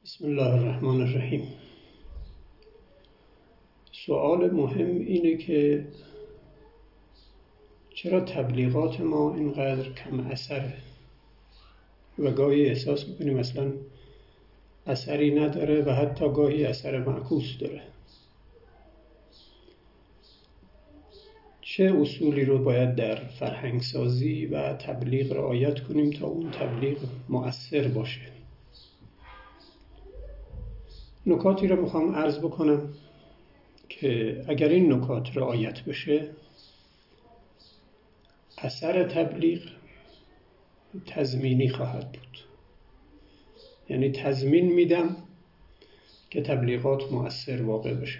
بسم الله الرحمن الرحیم. سوال مهم اینه که چرا تبلیغات ما اینقدر کم اثره و گاهی احساس میکنیم اصلا اثری نداره و حتی گاهی اثر معکوس داره. چه اصولی رو باید در فرهنگسازی و تبلیغ رعایت کنیم تا اون تبلیغ مؤثر باشه؟ نکاتی رو میخوام عرض بکنم که اگر این نکات رعایت بشه اثر تبلیغ تضمینی خواهد بود. یعنی تضمین میدم که تبلیغات مؤثر واقع بشه.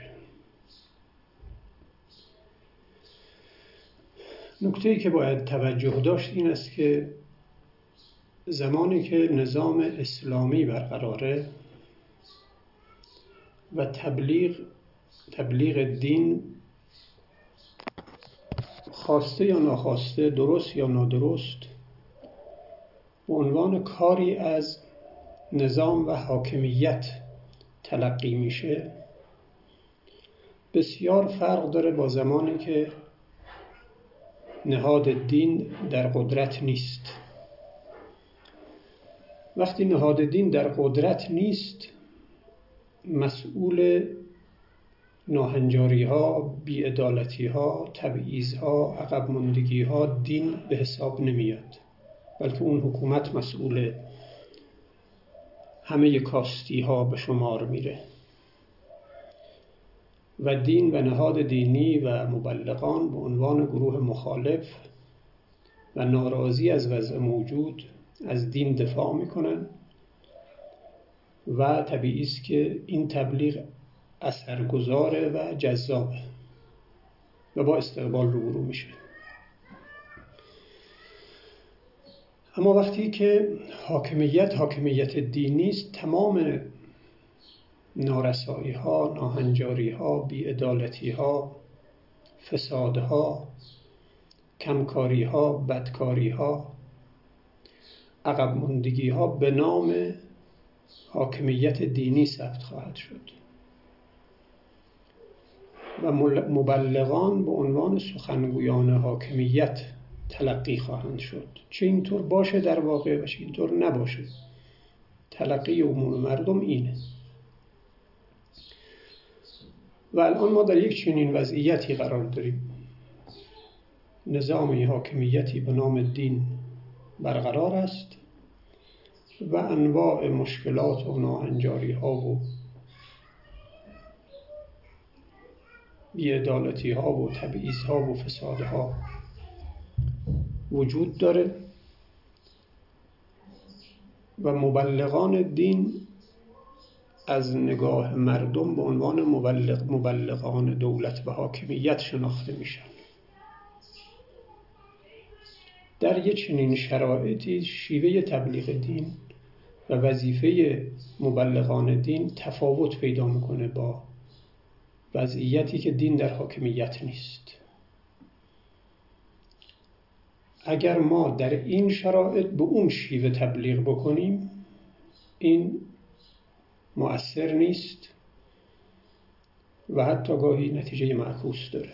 نکته‌ای که باید توجه داشت این است که زمانی که نظام اسلامی برقراره و تبلیغ دین خواسته یا ناخواسته، درست یا نادرست، به عنوان کاری از نظام و حاکمیت تلقی میشه، بسیار فرق داره با زمانی که نهاد دین در قدرت نیست. وقتی نهاد دین در قدرت نیست، مسئول ناهنجاری ها، بی‌عدالتی ها، تبعیض ها، عقب ماندگی ها دین به حساب نمیاد، بلکه اون حکومت مسئول همه کاستی ها به شمار میره و دین و نهاد دینی و مبلغان به عنوان گروه مخالف و ناراضی از وضع موجود از دین دفاع میکنن و طبیعی است که این تبلیغ اثرگذاره و جذابه و با استقبال روبرو میشه. اما وقتی که حاکمیت دینی است، تمام نارسایی ها، ناهنجاری ها، بی‌عدالتی ها، فساد ها، کمکاری ها، بدکاری ها، عقب ماندگی ها به نام حاکمیت دینی ثبت خواهد شد و مبلغان به عنوان سخنگویان حاکمیت تلقی خواهند شد. چه اینطور باشه در واقع و چه اینطور نباشه، تلقی عموم مردم اینه. و الان ما در یک چنین وضعیتی قرار داریم. نظامی حاکمیتی به نام دین برقرار است و انواع مشکلات و ناهنجاری ها و بی‌عدالتی ها و تبعیض ها و فساد ها وجود داره و مبلغان دین از نگاه مردم به عنوان مبلغان دولت و حاکمیت شناخته میشن. در یک چنین شرایطی شیوه تبلیغ دین و وظیفه مبلغان دین تفاوت پیدا میکنه با وضعیتی که دین در حاکمیت نیست. اگر ما در این شرایط به اون شیوه تبلیغ بکنیم، این مؤثر نیست و حتی گاهی نتیجه معکوس داره.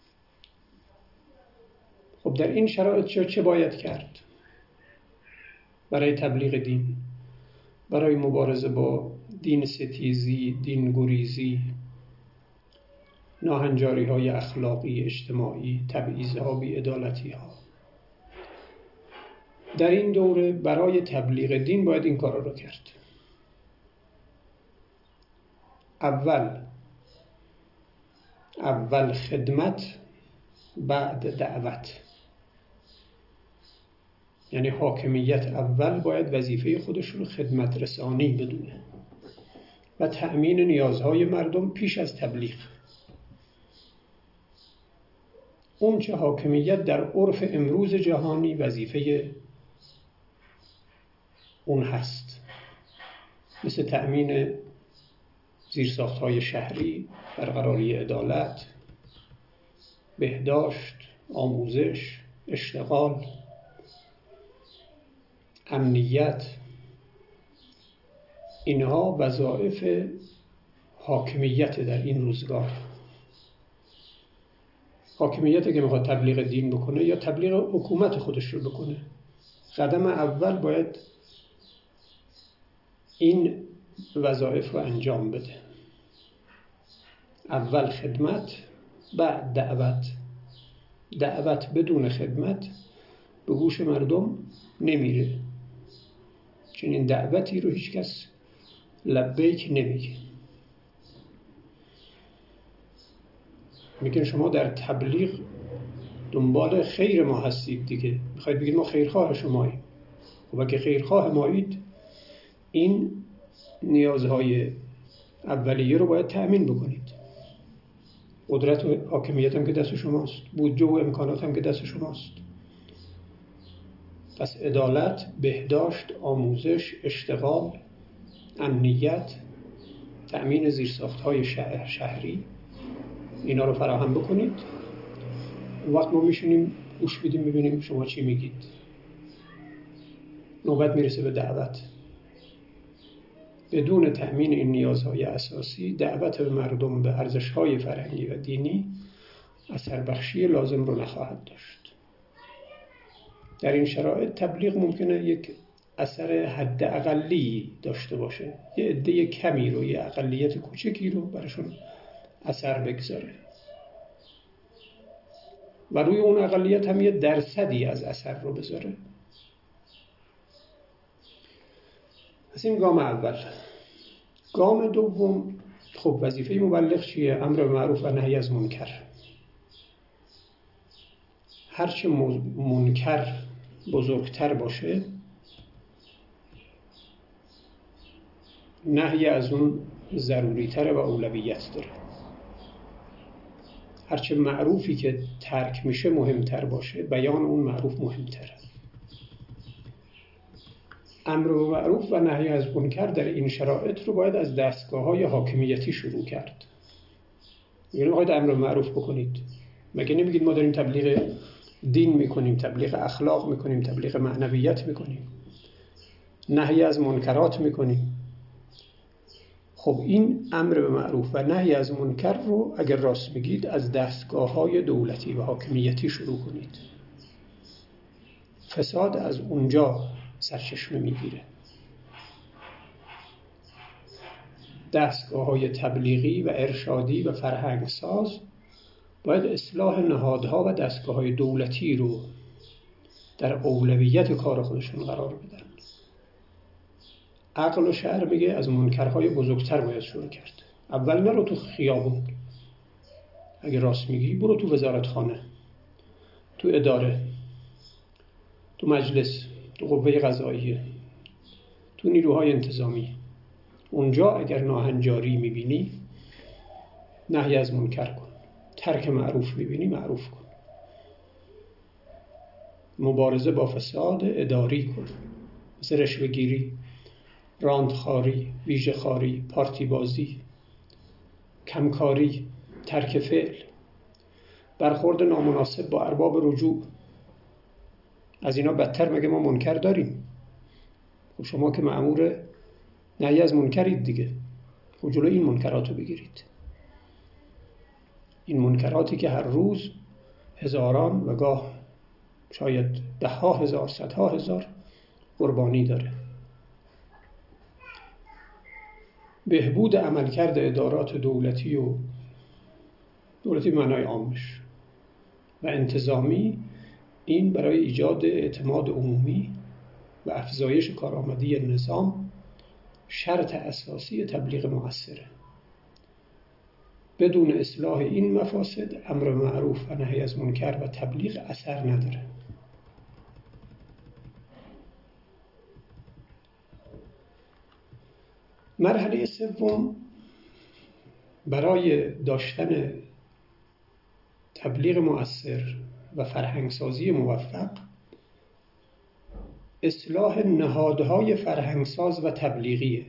خب در این شرایط چه باید کرد برای تبلیغ دین، برای مبارزه با دین ستیزی، دین گریزی، ناهنجاری های اخلاقی، اجتماعی، تبعیض ها، بی‌عدالتی ها؟ در این دوره برای تبلیغ دین باید این کارا رو کرد. اول خدمت، بعد دعوت. یعنی حاکمیت اول باید وظیفه خودش رو خدمت رسانی بدونه و تأمین نیازهای مردم پیش از تبلیغ. اون چه حاکمیت در عرف امروز جهانی وظیفه اون هست، مثل تأمین زیرساخت‌های شهری، برقراری عدالت، بهداشت، آموزش، اشتغال، امنیت، اینها وظایف حاکمیت در این روزگار. حاکمیتی که میخواد تبلیغ دین بکنه یا تبلیغ حکومت خودش رو بکنه، قدم اول باید این وظایف رو انجام بده. اول خدمت، بعد دعوت. دعوت بدون خدمت به گوش مردم نمیره. چنین دعوتی رو هیچ کس لبیک نمیگه. میگن شما در تبلیغ دنبال خیر ما هستید دیگه، میخواید بگید ما خیرخواه شماییم. خب اگه خیرخواه مایید، این نیازهای اولیه رو باید تأمین بکنید. قدرت و حاکمیت هم که دست شماست، بودجه و امکانات هم که دست شماست. پس عدالت، بهداشت، آموزش، اشتغال، امنیت، تأمین زیرساخت‌های شهری، اینا رو فراهم بکنید. اون وقت ما میشونیم گوش بدیم ببینیم شما چی میگید. نوبت میرسه به دعوت. بدون تأمین این نیازهای اساسی، دعوت به مردم به ارزش‌های فرهنگی و دینی اثر بخشی لازم رو نخواهد داشت. در این شرایط تبلیغ ممکنه یک اثر حد اقلی داشته باشه، یه عده کمی رو، یه اقلیت کوچکی رو براشون اثر بگذاره و روی اون اقلیت هم یه درصدی از اثر رو بذاره. پس این گام اول. گام دوم، خب وظیفه مبلغ چیه؟ امر به معروف و نهی از منکر. هرچه منکر بزرگتر باشه، نهی از اون ضروری تره و اولویت داره. هرچه معروفی که ترک میشه مهمتر باشه، بیان اون معروف مهمتره. امر به معروف و نهی از منکر در این شرایط رو باید از دستگاه‌های حاکمیتی شروع کرد. یعنی باید امر به معروف بکنید. مگه نمیگید ما داریم تبلیغ دین میکنیم، تبلیغ اخلاق میکنیم، تبلیغ معنویت میکنیم، نهی از منکرات میکنیم؟ خب این امر به معروف و نهی از منکر رو اگر راست میگید از دستگاه‌های دولتی و حاکمیتی شروع کنید. فساد از اونجا سرچشمه میگیره. دستگاه‌های تبلیغی و ارشادی و فرهنگساز باید اصلاح نهادها و دستگاه‌های دولتی رو در اولویت کار خودشون قرار بدن. عقل و شرع میگه از منکرهای بزرگتر باید شروع کرد. اول نرو تو خیابون، اگه راست میگی برو تو وزارتخانه، تو اداره، تو مجلس، تو قوه قضاییه، تو نیروهای انتظامی. اونجا اگر ناهنجاری میبینی نهی از منکر کن، ترک معروف میبینی معروف کن. مبارزه با فساد اداری کن، مثل رشوه‌گیری، راندخاری، ویژه‌خواری، پارتی بازی، کمکاری، ترک فعل، برخورد نامناسب با ارباب رجوع. از اینا بدتر مگه ما منکر داریم؟ خب شما که مأمور نهی از منکرید دیگه، خب جلو این منکرات رو بگیرید. این منکراتی که هر روز هزاران و گاه شاید ده ها هزار، صدها هزار قربانی داره. بهبود عملکرد ادارات دولتی و دولتی به معنای عامش و انتظامی، این برای ایجاد اعتماد عمومی و افزایش کارآمدی نظام شرط اساسی تبلیغ مؤثره. بدون اصلاح این مفاسد امر معروف و نهی از منکر و تبلیغ اثر نداره. مرحله سوم، برای داشتن تبلیغ مؤثر و فرهنگسازی موفق، اصلاح نهادهای فرهنگساز و تبلیغیه.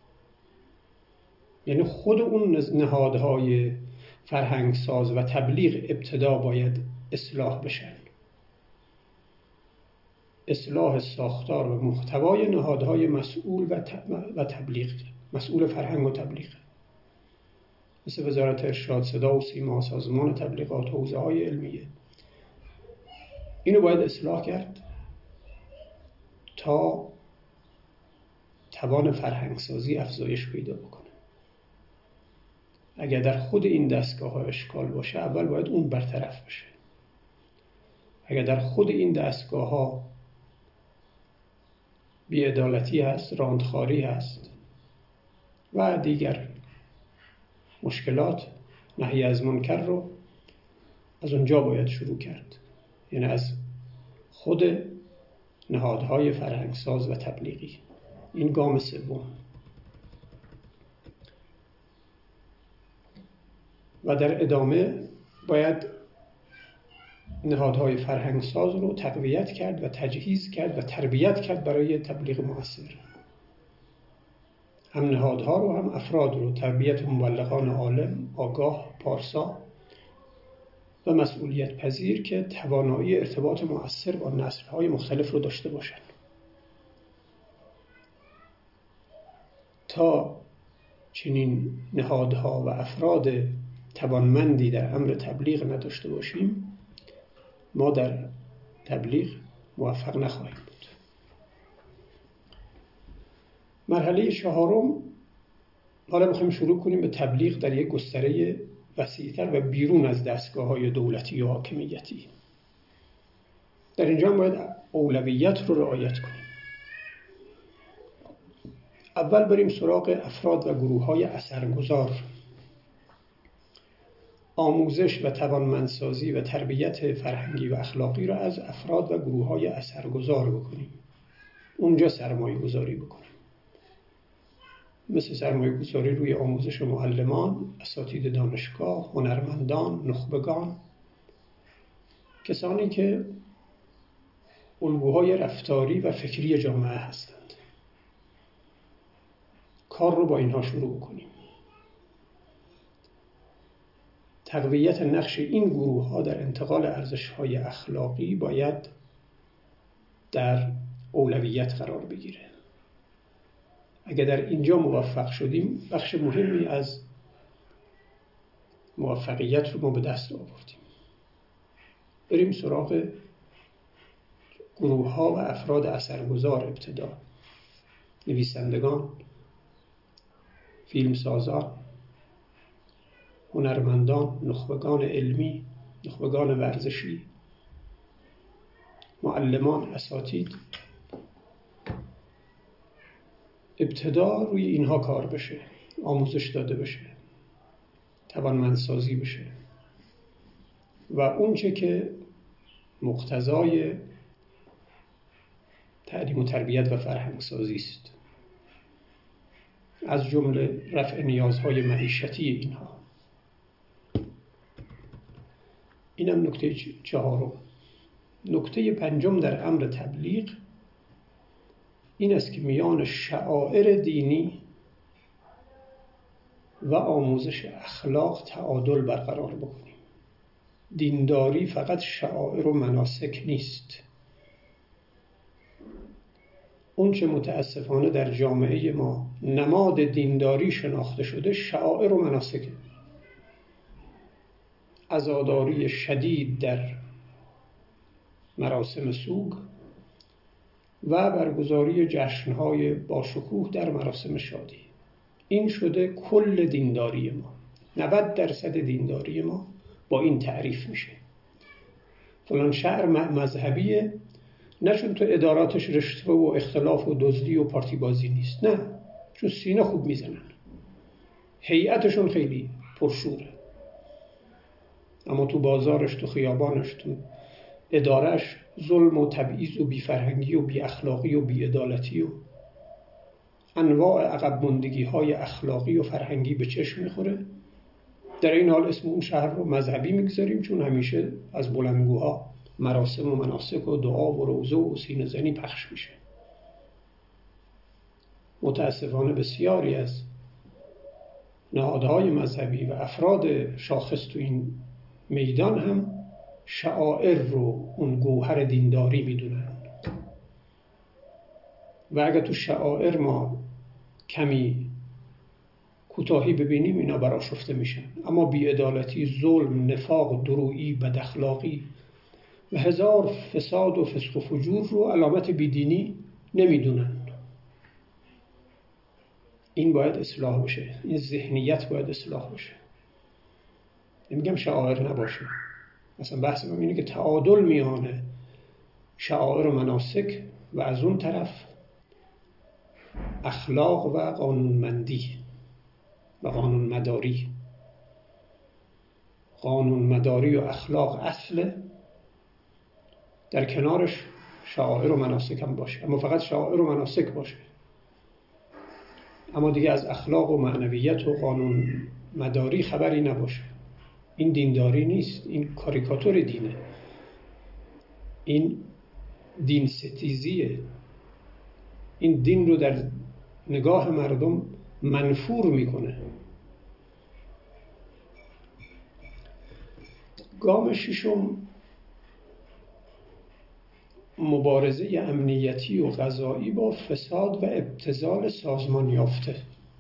یعنی خود اون نهادهای فرهنگساز و تبلیغ ابتدا باید اصلاح بشن. اصلاح ساختار و محتوای نهادهای مسئول و تبلیغ مسئول فرهنگ و تبلیغ، مثل وزارت ارشاد، صدا و سیما، سازمان تبلیغات، حوزه‌های علمیه. اینو باید اصلاح کرد تا توان فرهنگسازی افزایش پیدا بکنه. اگر در خود این دستگاه ها اشکال باشه، اول باید اون برطرف بشه. اگر در خود این دستگاه ها بی‌عدالتی هست، راندخاری هست و دیگر مشکلات، نهی از منکر رو از اونجا باید شروع کرد، یعنی از خود نهادهای فرهنگساز و تبلیغی. این گام سوم. و در ادامه باید نهادهای فرهنگساز رو تقویت کرد و تجهیز کرد و تربیت کرد برای تبلیغ مؤثر. هم نهادها رو هم افراد رو، تربیت مبلغان عالم، آگاه، پارسا و مسئولیت پذیر که توانایی ارتباط مؤثر با نسل‌های مختلف رو داشته باشند. تا چنین نهادها و افراد توانمندی در امر تبلیغ نداشته باشیم، ما در تبلیغ موفق نخواهیم بود. مرحله چهارم، حالا میخوایم شروع کنیم به تبلیغ در یک گستره وسیع‌تر و بیرون از دستگاه‌های دولتی و حاکمیتی. در اینجا هم باید اولویت رو رعایت کنیم. اول بریم سراغ افراد و گروه‌های اثرگذار. آموزش و توانمندسازی و تربیت فرهنگی و اخلاقی را از افراد و گروه‌های اثرگذار بکنیم. اونجا سرمایه گذاری بکنیم. مثل سرمایه گذاری روی آموزش معلمان، اساتید دانشگاه، هنرمندان، نخبگان، کسانی که الگوهای رفتاری و فکری جامعه هستند. کار رو با اینها شروع کنیم. تقویت نقش این گروه‌ها در انتقال ارزش‌های اخلاقی باید در اولویت قرار بگیره. اگر در اینجا موفق شدیم، بخش مهمی از موفقیت رو ما به دست آوردیم. بریم سراغ گروه‌ها و افراد اثرگذار. ابتدا نویسندگان، فیلمسازان، هنرمندان، نخبگان علمی، نخبگان ورزشی، معلمان، اساتید. ابتدا روی اینها کار بشه، آموزش داده بشه، توانمندسازی بشه و اونچه که مقتضای تعلیم و تربیت و فرهنگسازی است، از جمله رفع نیازهای معیشتی اینها. اینم نکته چهارم. نکته پنجم در امر تبلیغ این است که میان شعائر دینی و آموزش اخلاق تعادل برقرار بکنیم. دینداری فقط شعائر و مناسک نیست. اون چه متاسفانه در جامعه ما نماد دینداری شناخته شده، شعائر و مناسکه. عزاداری شدید در مراسم سوگ و برگزاری جشن‌های باشکوه در مراسم شادی. این شده کل دینداری ما. 90% دینداری ما با این تعریف میشه. فلان شهر مذهبیه، نه چون تو اداراتش رشوه و اختلاف و دزدی و پارتی بازی نیست، نه، چون سینه خوب میزنن، هیئتشون خیلی پرشوره، اما تو بازارش، تو خیابانش، تو ادارش ظلم و تبعیض و بیفرهنگی و بی اخلاقی و بی عدالتی و انواع عقب ماندگی های اخلاقی و فرهنگی به چشم میخوره. در این حال اسم اون شهر رو مذهبی میگذاریم، چون همیشه از بلندگوها مراسم و مناسک و دعا و روزه و سینه زنی پخش میشه. متاسفانه بسیاری از نهادهای مذهبی و افراد شاخص تو این میدان هم شعائر رو اون گوهر دینداری میدونن و اگر تو شعائر ما کمی کوتاهی ببینیم اینا برآشفته میشن. اما بی‌عدالتی، ظلم، نفاق، درویی، بداخلاقی و هزار فساد و فسق و فجور رو علامت بیدینی نمیدونن. این باید اصلاح بشه، این ذهنیت باید اصلاح بشه. نمیگم شعائر نباشه، مثلا بحث من اینه که تعادل میانه شعائر و مناسک و از اون طرف اخلاق و قانونمندی و قانونمداری. قانونمداری و اخلاق اصله، در کنارش شعائر و مناسک هم باشه، اما فقط شعائر و مناسک باشه، اما دیگه از اخلاق و معنویت و قانون مداری خبری نباشه. این دینداری نیست، این کاریکاتور دینه، این دین ستیزیه. این دین رو در نگاه مردم منفور میکنه. گام ششم مبارزه امنیتی و قضایی با فساد و ابتذال سازمان یافته.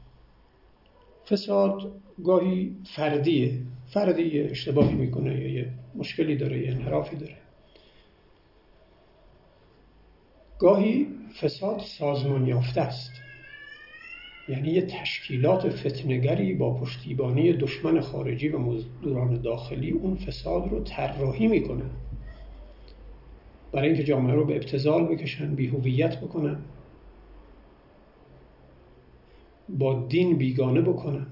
فساد گاهی فردی اشتباهی میکنه یا یه مشکلی داره یا انحرافی داره. گاهی فساد سازمان یافته است، یعنی یه تشکیلات فتنه‌گری با پشتیبانی دشمن خارجی و مزدوران داخلی اون فساد رو طراحی میکنن برای اینکه جامعه رو به ابتذال بکشن، بی‌هویت بکنن، با دین بیگانه بکنن.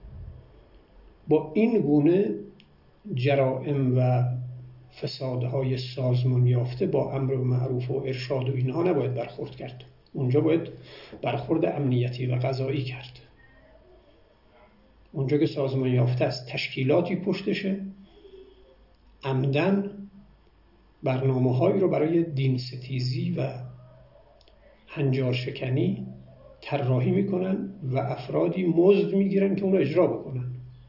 با این گونه جرائم و فسادهای سازمان یافته با امر معروف و ارشاد و اینها نباید برخورد کرد. اونجا باید برخورد امنیتی و قضایی کرد. اونجا که سازمان یافته است، تشکیلاتی پشتشه، عمدن برنامه‌هایی رو برای دین ستیزی و هنجار شکنی طراحی میکنن و افرادی مزد میگیرن که اون رو اجرا بکنن.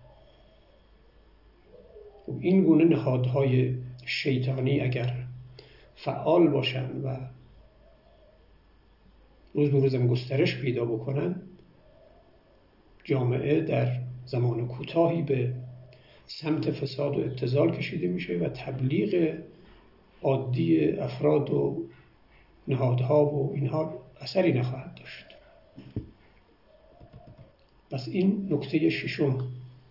خب این گونه نهادهای شیطانی اگر فعال باشن و روز به روزم گسترش پیدا بکنن، جامعه در زمان کوتاهی به سمت فساد و ابتذال کشیده میشه و تبلیغ عادی افراد و نهادها و اینها اثری نخواهد داشت. پس این نکته ششم.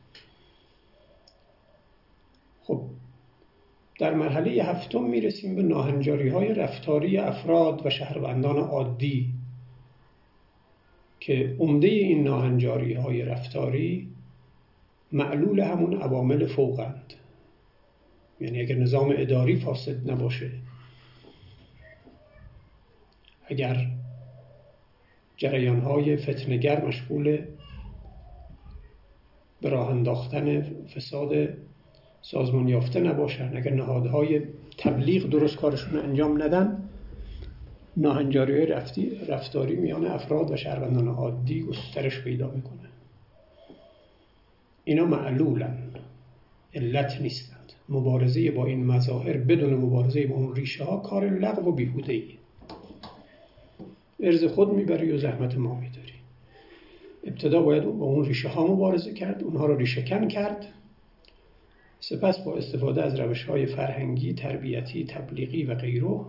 خب در مرحله هفتم میرسیم به ناهنجاری‌های رفتاری افراد و شهروندان عادی که عمده این ناهنجاری‌های رفتاری معلول همون عوامل فوقند. یعنی اگر نظام اداری فاسد نباشه، اگر جریان‌های فتنه‌گر مشغول به راه انداختن فساد سازمان یافته نباشن، اگر نهادهای تبلیغ درست کارشون انجام ندن، ناهنجاری‌های رفتاری میان افراد و شهروندان عادی گسترش پیدا میکنه. اینا معلولن، علت نیستند. مبارزه با این مظاهر بدون مبارزه با اون ریشه ها کار لغو و بیهوده‌ای. ارز خود میبری و زحمت ما میداری. ابتدا باید با اون ریشه ها مبارزه کرد، اونها رو ریشه کن کرد، سپس با استفاده از روش‌های فرهنگی، تربیتی، تبلیغی و غیره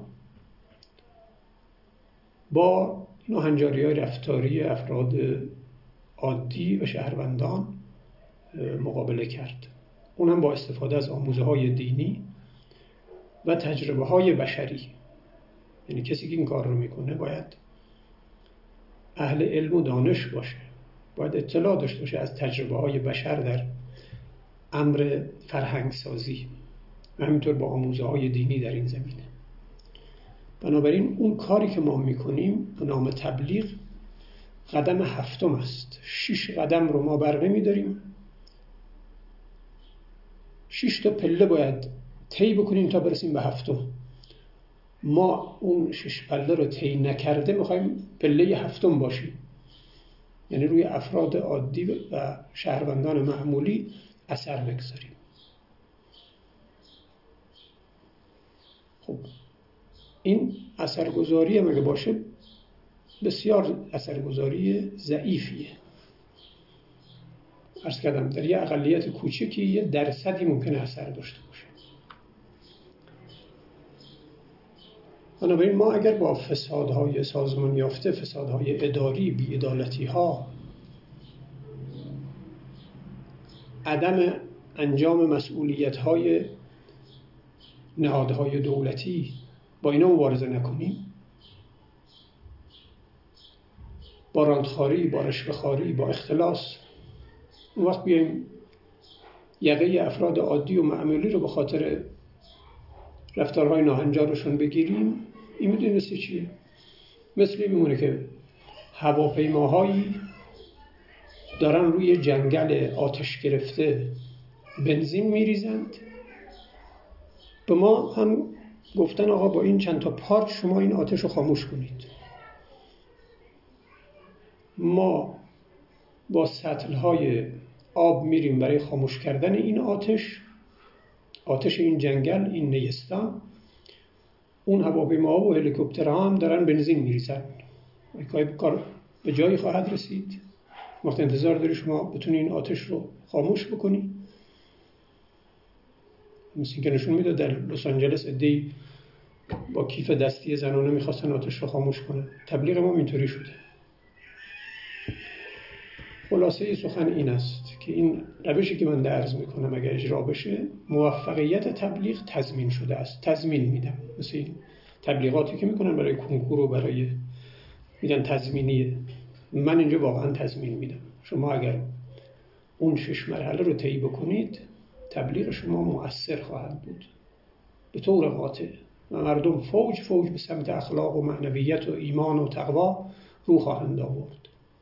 با ناهنجاری‌های رفتاری افراد عادی و شهروندان مقابله کرد. اونم با استفاده از آموزه‌های دینی و تجربه‌های بشری. یعنی کسی که این کار رو میکنه باید اهل علم و دانش باشه، باید اطلاع داشته باشه از تجربه‌های بشر در امر فرهنگ سازی و همینطور با آموزه‌های دینی در این زمینه. بنابراین اون کاری که ما میکنیم به نام تبلیغ قدم هفتم است. 6 قدم رو ما بر نمی‌داریم، 6 تا پله باید طی بکنیم تا برسیم به هفتم. ما اون 6 پله رو طی نکرده میخوایم پله هفتم باشیم، یعنی روی افراد عادی و شهروندان معمولی اثر بگذاریم. خب این اثرگذاری هم اگه باشه بسیار اثرگذاری ضعیفیه. عرض کردم در یه اقلیت کوچکی یه درصدی ممکنه اثر داشته باشه. بنابراین ما اگر با فسادهای سازمان یافته، فسادهای اداری، بی‌عدالتی‌ها، عدم انجام مسئولیت‌های نهادهای دولتی با اینا مبارزه نکنیم، با رانتخواری، با رشوه‌خواری، با اختلاس، اون وقت بیایم یقه افراد عادی و معمولی رو به خاطر رفتارهای ناهنجارشون بگیریم، این میدونی مثل چیه؟ مثل این میمونه که هواپیماهایی دارن روی جنگل آتش گرفته بنزین میریزند. به ما هم گفتن آقا با این چند تا پارچ شما این آتش رو خاموش کنید. ما با سطل‌های آب میریم برای خاموش کردن این آتش این جنگل، این نیستان. اون هواپیماها و هلیکوپترها هم دارن بنزین میریزن. کار به جایی خواهد رسید؟ وقت انتظار داری شما بتونی این آتش رو خاموش بکنی؟ مثل این که نشون میده در لس آنجلس عده‌ای با کیف دستی زنانه میخواستن آتش رو خاموش کنن. تبلیغ ما اینطوری شده. خلاصه سخن این است که این روشی که من عرض میکنم اگر اجرا بشه، موفقیت تبلیغ تضمین شده است. تضمین میدم. مثل این تبلیغاتی که میکنن برای کنکور و برای میگن تضمینیه، من اینجا واقعا تضمین میدم. شما اگر اون 6 مرحله رو طی بکنید، تبلیغ شما مؤثر خواهد بود به طور قاطع و مردم فوج به سمت اخلاق و معنویت و ایمان و تقوا رو خواهند آورد.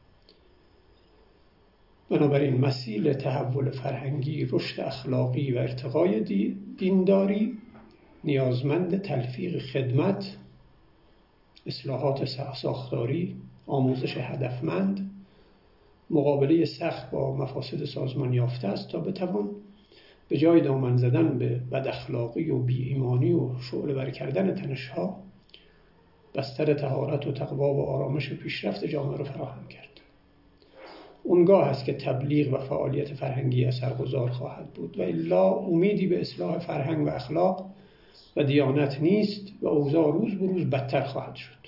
بنابراین مسیل تحول فرهنگی، رشد اخلاقی و ارتقای دینداری نیازمند تلفیق خدمت، اصلاحات ساختاری، آموزش هدفمند، مقابله سخت با مفاسد سازمان یافته است تا بتوان به جای دامن زدن به بداخلاقی و بی‌ایمانی و شعله ور کردن تنش‌ها، بستر طهارت و تقوا و آرامش و پیشرفت جامعه را فراهم کرد. اونگاه است که تبلیغ و فعالیت فرهنگی اثرگذار خواهد بود و الا امیدی به اصلاح فرهنگ و اخلاق و دیانت نیست و اوضاع روز به روز بدتر خواهد شد.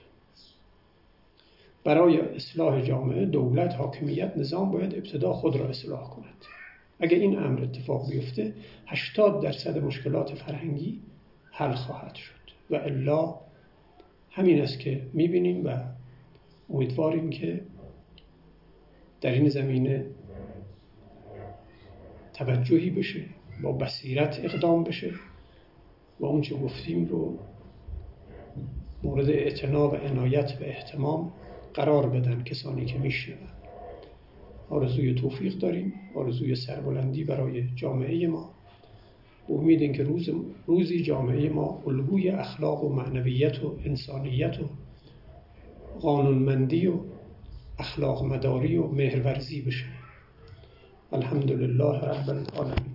برای اصلاح جامعه، دولت، حاکمیت، نظام باید ابتدا خود را اصلاح کند. اگر این امر اتفاق بیفته 80% مشکلات فرهنگی حل خواهد شد و الا همین است که میبینیم و امیدواریم که در این زمینه توجهی بشه، با بصیرت اقدام بشه و اون چه گفتیم رو مورد اعتنا و عنایت و اهتمام قرار بدن کسانی که میشنون. آرزوی توفیق داریم، آرزوی سربلندی برای جامعه ما، با امید اینکه روزی جامعه ما الگوی اخلاق و معنویت و انسانیت و قانونمندی و اخلاق مداری و مهرورزی بشه. الحمدلله رب العالمین.